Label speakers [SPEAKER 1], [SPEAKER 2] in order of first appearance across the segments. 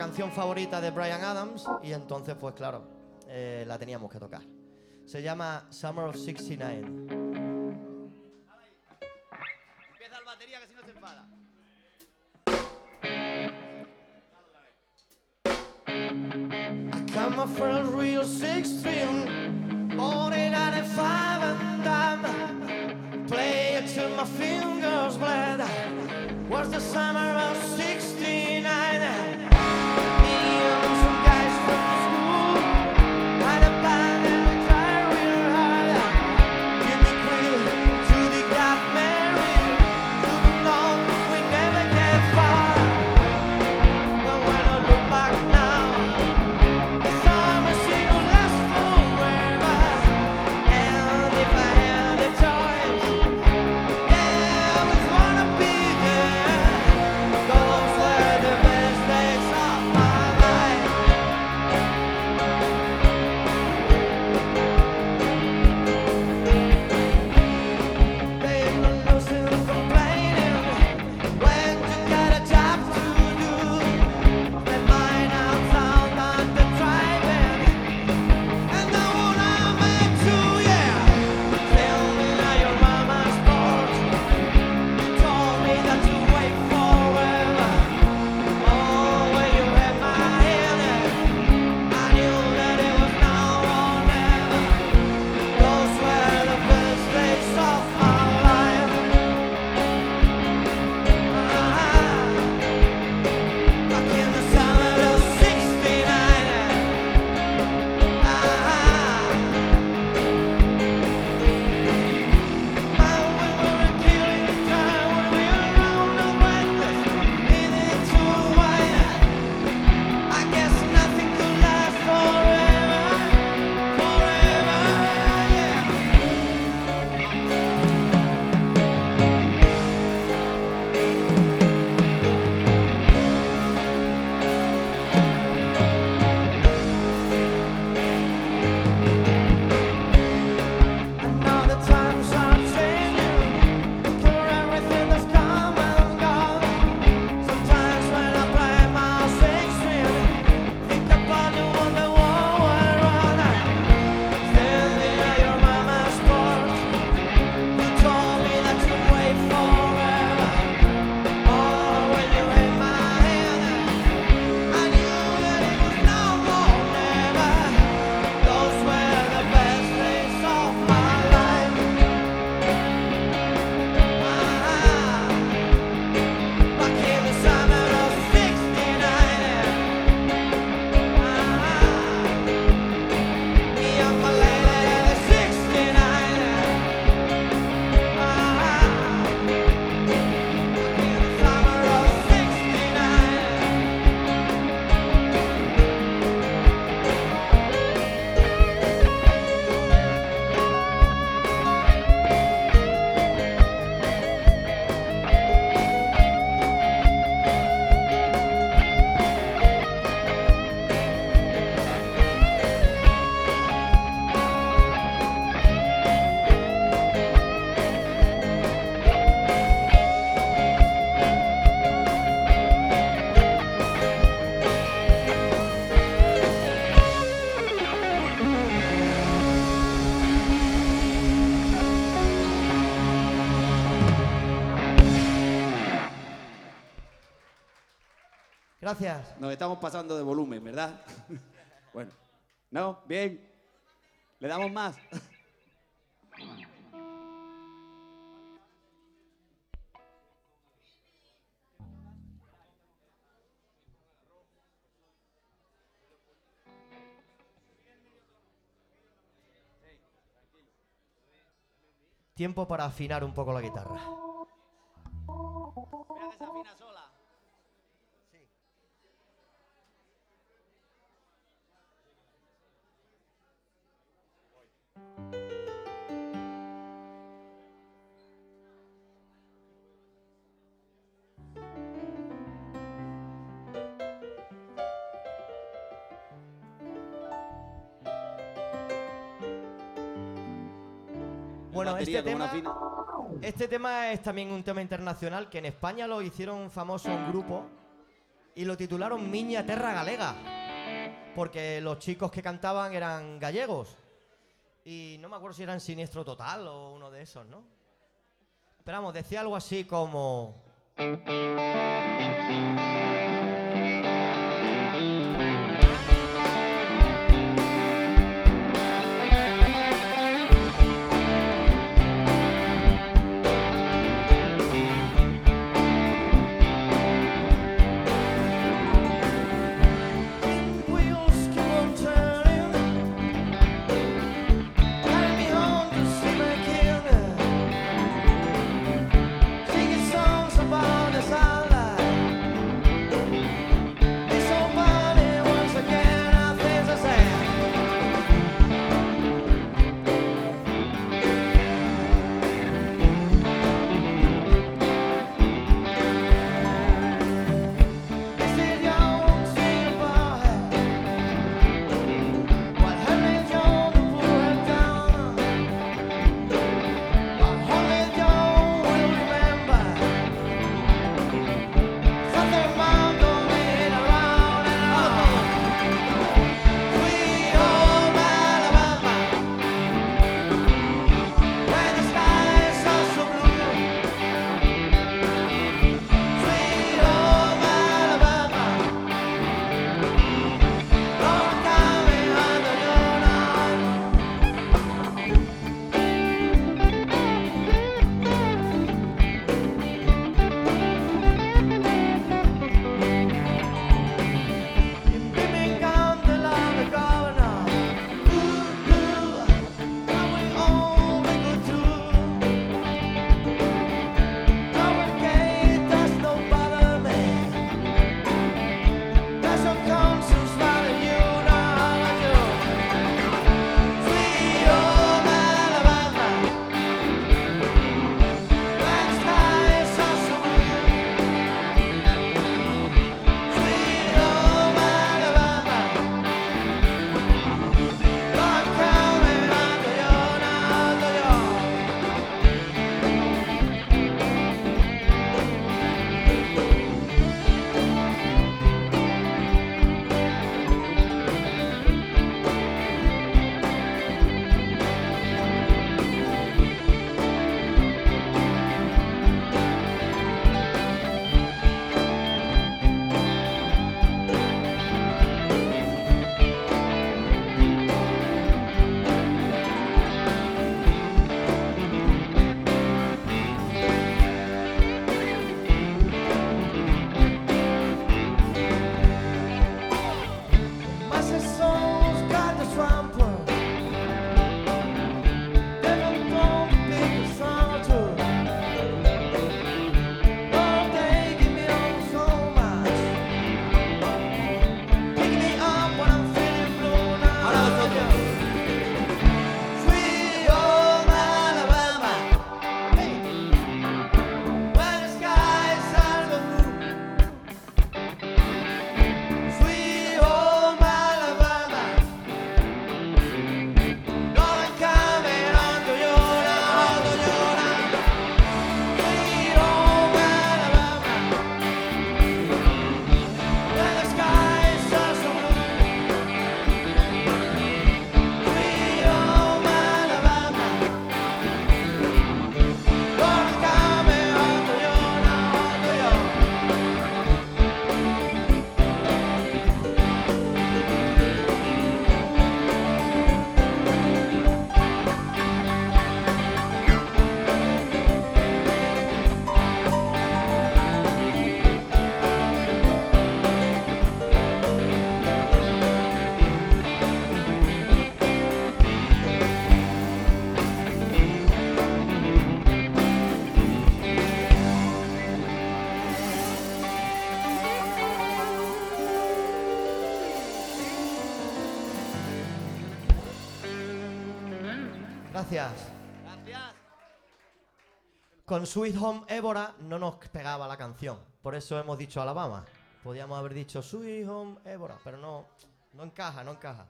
[SPEAKER 1] canción favorita de Bryan Adams y entonces, pues claro, la teníamos que tocar. Se llama Summer of '69. Empieza el batería que si no se enfada. I got my first real 16, born in 95 and I'm play it till my fingers bled. Was the summer of '69. Me and some guys from school had a band and we tried real hard. Give me credit to the got married. You know we never get far. But when I look back now, the summer seemed to last forever. And if I had a choice, yeah, I would wanna be there. Those were the best days of my life. There's no use in complaining when you got a job to do. Spend mine outside on the driving, and the one I met too, yeah. Tell me now your mama's porch. You told me that you wait forever. Oh, when you had my hand, I knew that it was now or never. Those were the best days of my life. Back in the summer of '69. Man, we were killing time when we were around the wetlands, needing to wine. I guess nothing could last forever, forever, yeah. And now the times are changing for everything that's come and gone. Sometimes when I play my six string, think about you on the wall we're on. Standing at your mama's porch, you told me that you wait forever. Oh, when you held my hand, I knew that it was now or never. Those were the best days of my life. Back in the summer of '69. Me and my lady in the '69. In the summer of '69. Gracias.
[SPEAKER 2] Nos estamos pasando de volumen, ¿verdad? Bueno. ¿No? Bien. ¿Le damos más?
[SPEAKER 1] Tiempo para afinar un poco la guitarra.
[SPEAKER 2] Mira que se afina sola.
[SPEAKER 1] Bueno,
[SPEAKER 2] Batería
[SPEAKER 1] este
[SPEAKER 2] como una
[SPEAKER 1] tema,
[SPEAKER 2] fina.
[SPEAKER 1] este tema es también un tema internacional que en España lo hicieron famoso un grupo y lo titularon Miña Terra Galega, porque los chicos que cantaban eran gallegos. Y no me acuerdo si eran Siniestro Total o uno de esos, ¿no? Pero vamos, decía algo así como... Gracias.
[SPEAKER 2] Gracias.
[SPEAKER 1] Con Sweet Home Évora no nos pegaba la canción, por eso hemos dicho Alabama. Podíamos haber dicho Sweet Home Évora, pero no encaja, no encaja.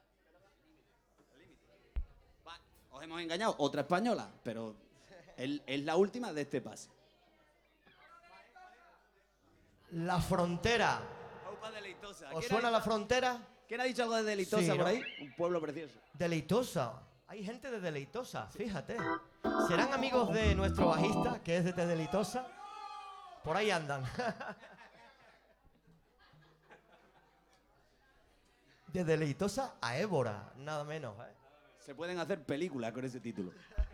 [SPEAKER 2] Os hemos engañado, otra española, pero es la última de este pase.
[SPEAKER 1] La Frontera.
[SPEAKER 2] Aupa Deleitosa.
[SPEAKER 1] ¿Os suena La Frontera?
[SPEAKER 2] ¿Quién ha dicho algo de Deleitosa
[SPEAKER 1] Sí,
[SPEAKER 2] por
[SPEAKER 1] ¿no?
[SPEAKER 2] ahí? Un pueblo precioso.
[SPEAKER 1] Deleitosa. Hay gente de Deleitosa, fíjate. ¿Serán amigos de nuestro bajista, que es de Deleitosa? Por ahí andan. De Deleitosa a Évora, nada menos, ¿eh?
[SPEAKER 2] Se pueden hacer películas con ese título.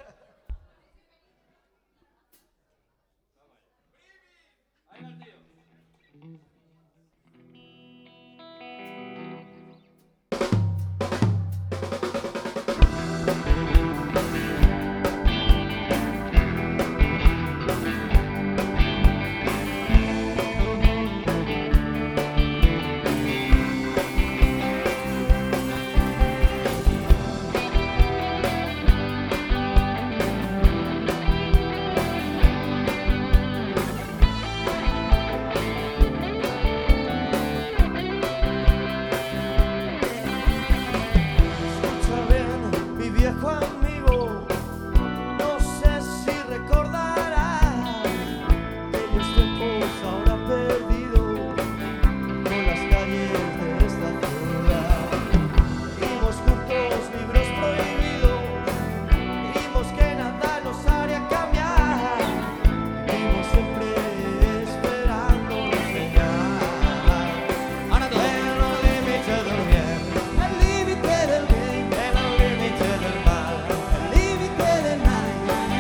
[SPEAKER 1] Escucha bien, mi viejo amigo, no sé si recordarás aquellos tiempos ahora perdidos por las calles de esta ciudad. Vimos juntos libros prohibidos, vimos que nada nos haría cambiar, vimos siempre esperando una señal.
[SPEAKER 2] Ahora todo.
[SPEAKER 1] En el límite del bien, el límite del bien, en el límite del mal, el límite del mal.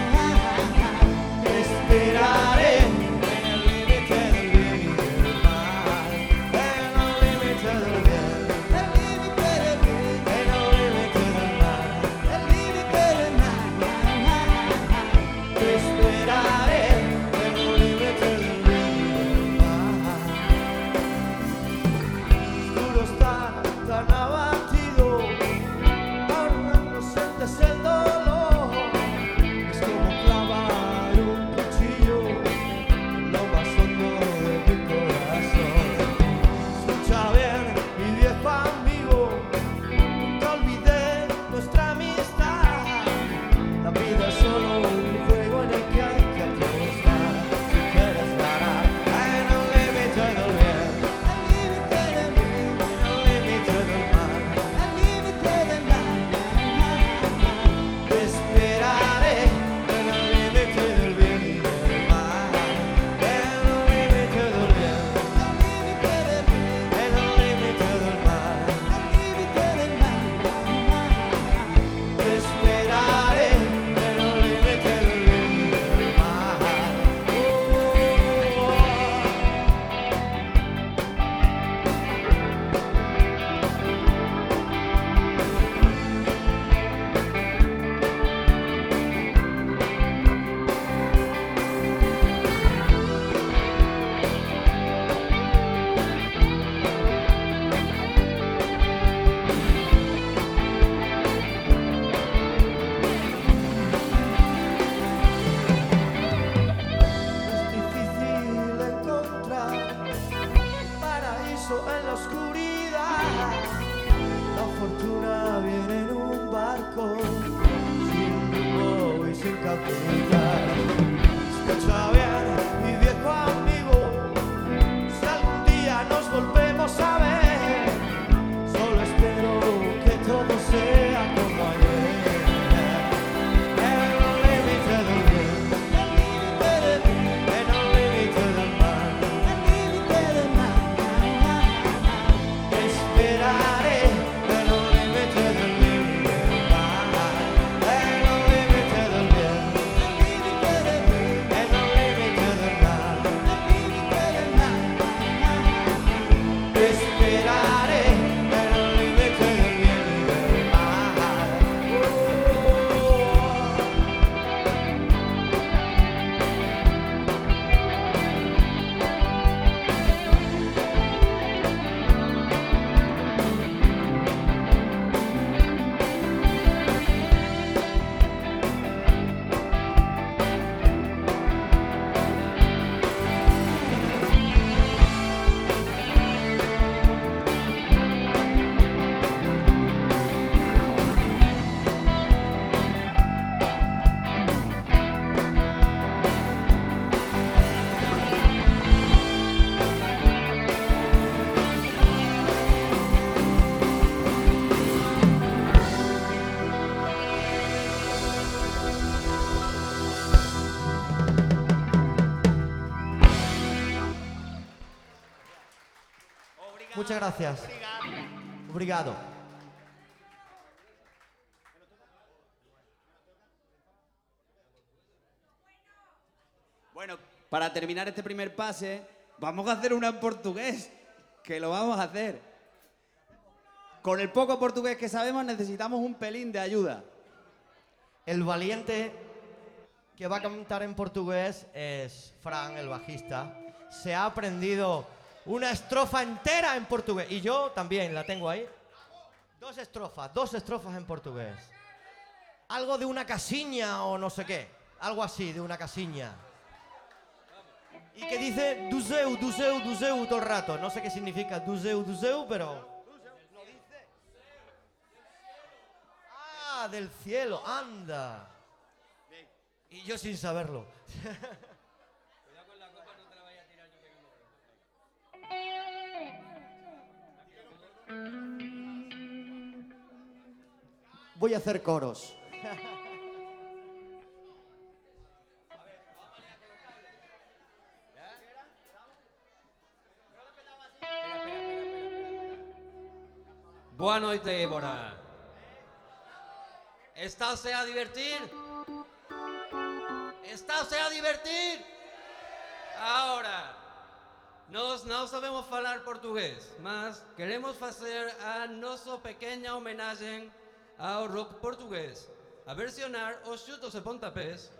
[SPEAKER 1] Esperaré en el límite del bien y del mal, en el límite del bien, el límite del bien, en el límite del mal, el límite del mal. Esperaré en el límite del bien y del mal. Oscuro está tan abatido, ahora no sientes el dolor. Es como clavar un cuchillo en lo más hondo de mi corazón. Escucha bien, mi viejo amigo, nunca olvidé nuestra amistad. La vida es solo un juego en el que hay que apostar. Si quieres ganar en el límite del bien, el límite del bien, el límite del mal, muchas gracias. Obrigado.
[SPEAKER 2] Bueno, para terminar este primer pase, vamos a hacer una en portugués, que lo vamos a hacer. Con el poco portugués que sabemos necesitamos un pelín de ayuda.
[SPEAKER 1] El valiente que va a cantar en portugués es Fran, el bajista. Se ha aprendido una estrofa entera en portugués. Y yo también la tengo ahí. Dos estrofas en portugués. Algo de una casiña o no sé qué. Algo así, de una casiña. Y que dice duzeu, duzeu, duzeu todo el rato. No sé qué significa duzeu, duzeu, pero... Ah, del cielo, anda. Y yo sin saberlo.
[SPEAKER 3] Cuidado con la copa, no te la vayas a tirar yo que no.
[SPEAKER 4] Voy a hacer coros.
[SPEAKER 3] Boa noite, Évora. ¿Estáse a divertir? ¿Estáse a divertir? Ahora, nós não sabemos falar portugués, mas queremos fazer a nossa pequena homenagem ao rock português, a versionar os chutos e pontapés.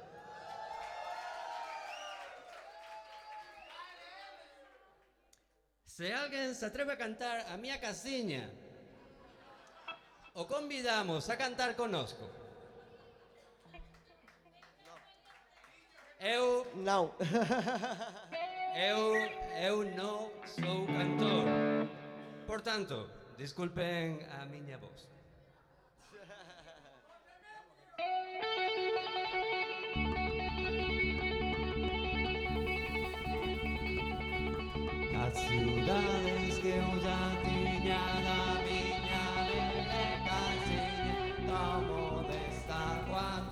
[SPEAKER 3] Se alguém se atreve a cantar a minha casinha, o convidamos a cantar conosco.
[SPEAKER 1] No.
[SPEAKER 3] Eu não sou cantor. Portanto, desculpem a minha voz. As ciudades que eu já tinha da minha velha casinha, tão modesta quanto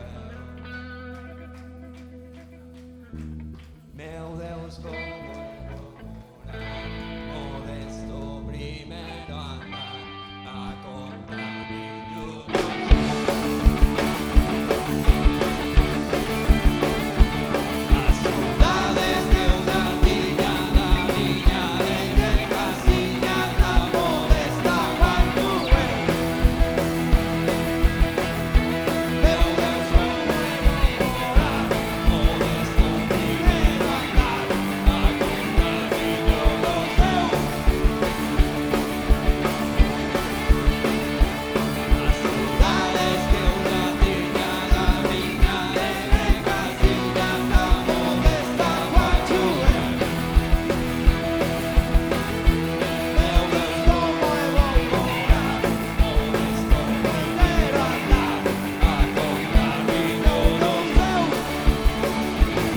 [SPEAKER 3] eu. Meu Deus, como eu vou morar, modesto primeiro andar, a contar milhões. As saudades que eu já tinha da minha velha casinha, tão modesta quanto eu. Meu Deus, como eu vou morar, modesto primeiro andar, a contar milhões eu. As saudades que eu já tinha da minha velha casinha, tão modesta quanto eu. Meu Deus, como eu vou morar, modesto primeiro andar, a contar milhões eu.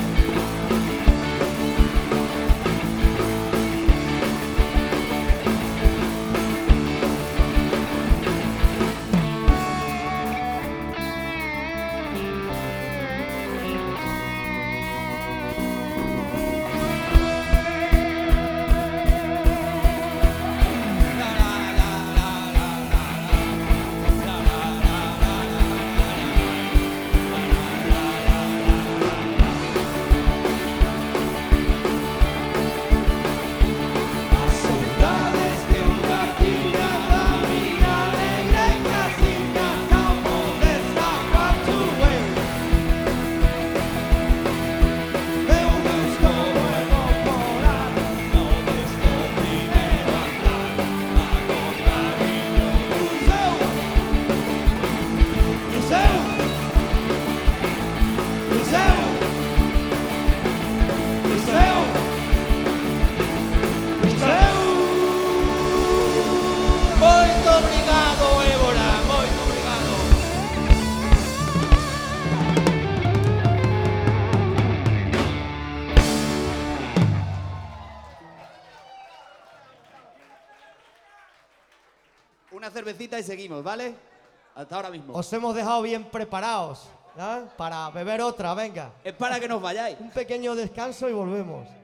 [SPEAKER 3] As saudades que eu já tinha da minha alegre casinha, tão modesta quanto eu. Meu Deus, como eu vou morar, modesto primeiro andar, a contar milhões eu. Muito obrigado, Évora, muito obrigado.
[SPEAKER 2] Una cervecita y seguimos, ¿vale? Hasta ahora mismo.
[SPEAKER 1] Os hemos dejado bien preparados, ¿ya? Para beber otra, venga.
[SPEAKER 2] Es para que nos vayáis.
[SPEAKER 1] Un pequeño descanso y volvemos.